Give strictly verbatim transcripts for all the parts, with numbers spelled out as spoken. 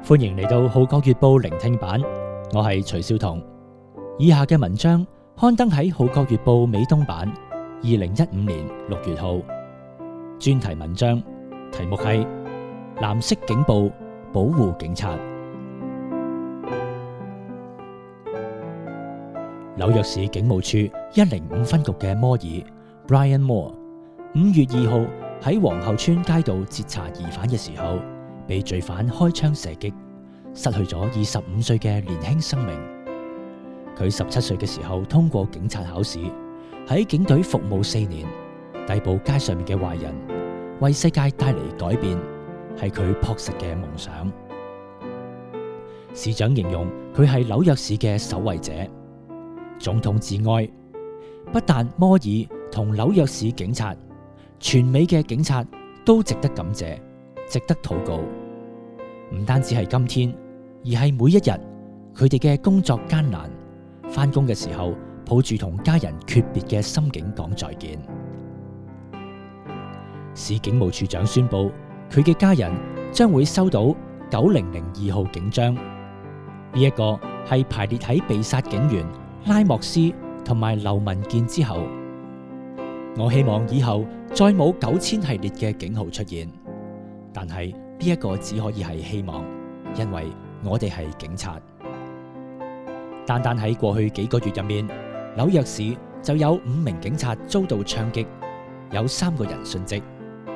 歡迎嚟到《號角月報》聆聽版，我係徐少彤。以下嘅文章刊登喺《號角月報》美東版，二零一五年六月號。專題文章題目係藍色警報保護警察。紐約市警務處一零五分局嘅摩爾 Brian Moore 五月二號喺皇后村街道截查疑犯嘅時候，被罪犯開槍射擊，失去咗二十五歲嘅年輕生命。佢十七歲嘅時候通過警察考試，喺警隊服務四年，逮捕街上面嘅壞人，為世界帶嚟改變，係佢樸實嘅夢想。市長形容佢係紐約市嘅守衛者。總統致哀，不但摩爾同紐約市警察，全美嘅警察都值得感謝，值得禱告。唔單止係今天，而係每一日，佢哋嘅工作艱難，返工嘅時候抱住同家人訣別嘅心境講再見。市警務處長宣布，佢嘅家人將會收到九零零二號警章，呢、這、一個係排列喺被殺警員拉莫斯同埋劉文健之後。我希望以後再冇九千系列嘅警號出現，但係呢一個只可以係希望，因為我哋係警察。單單喺過去幾個月入面，紐約市就有五名警察遭到槍擊，有三個人殉職。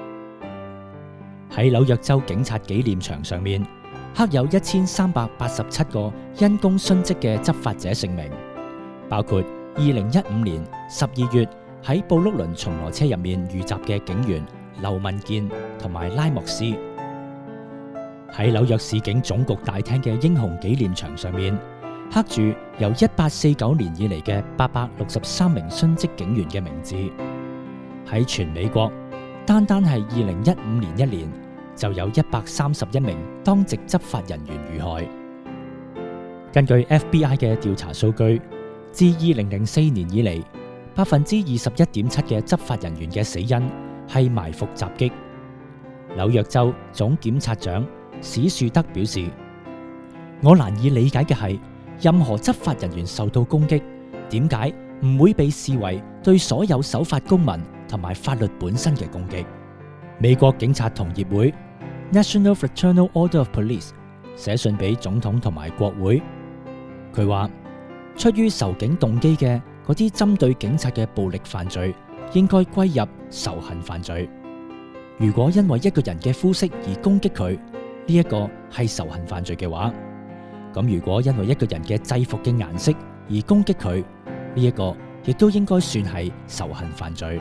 喺紐約州警察紀念牆上面，刻有一千三百八十七個因公殉職嘅執法者姓名，包括二零一五年十二月喺布碌倫巡邏車入面遇襲嘅警員劉文健同埋拉莫斯。喺紐約市警總局大廳嘅英雄紀念牆上面，刻住由一八四九年以嚟嘅八百六十三名殉職警員嘅名字。喺全美國，單單係二零一五年一年就有一百三十一名當值執法人員遇害。根據 F B I 嘅調查數據，自二零零四年以嚟，百分之二十一點七嘅執法人員嘅死因係埋伏襲擊。紐約州總檢察長史樹德表示，我難以理解嘅係，任何執法人員受到攻擊，點解唔會被視為對所有守法公民同埋法律本身嘅攻擊？美國警察同業會 National Fraternal Order of Police 寫信俾總統同埋國會，佢話出於仇警動機嘅嗰啲針對警察嘅暴力犯罪，應該歸入仇恨犯罪。如果因為一個人嘅膚色而攻擊佢，呢一個係仇恨犯罪嘅話，咁如果因為一個人嘅制服嘅顏色而攻擊佢，呢一個亦都應該算係仇恨犯罪。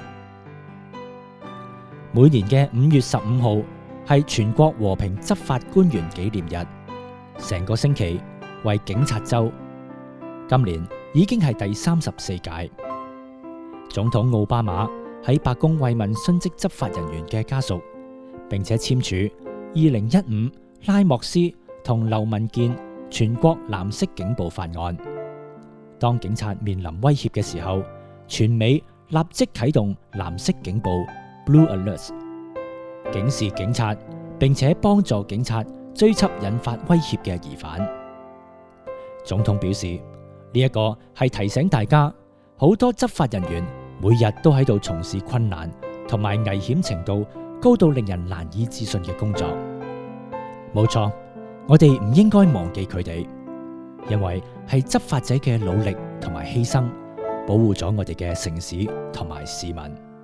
每年嘅五月十五號係全國和平執法官員紀念日，成個星期為警察周。今年已經係第三十四屆。總統奧巴馬喺白宮慰問殉職執法人員嘅家屬，並且簽署二零一五拉莫斯同劉文健全國藍色警報法案。當警察面臨威脅嘅時候，全美立即啟動藍色警報 Blue Alert， 警示警察，並且幫助警察追緝引發威脅嘅疑犯。總統表示，呢一個係提醒大家，好多執法人員每日都喺度從事困難同埋危險程度高到令人難以置信嘅工作。冇錯，我哋唔應該忘記佢哋，因為係執法者嘅努力同埋犧牲，保護咗我哋嘅城市同埋市民。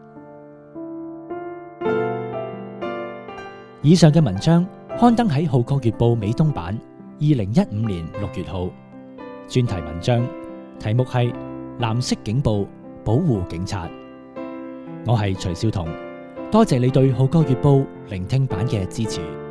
以上嘅文章刊登喺《號角月報》美東版，二零一五年六月號。專題文章題目係藍色警報保護警察。我係徐少彤，多謝你對《號角月報》聆聽版嘅支持。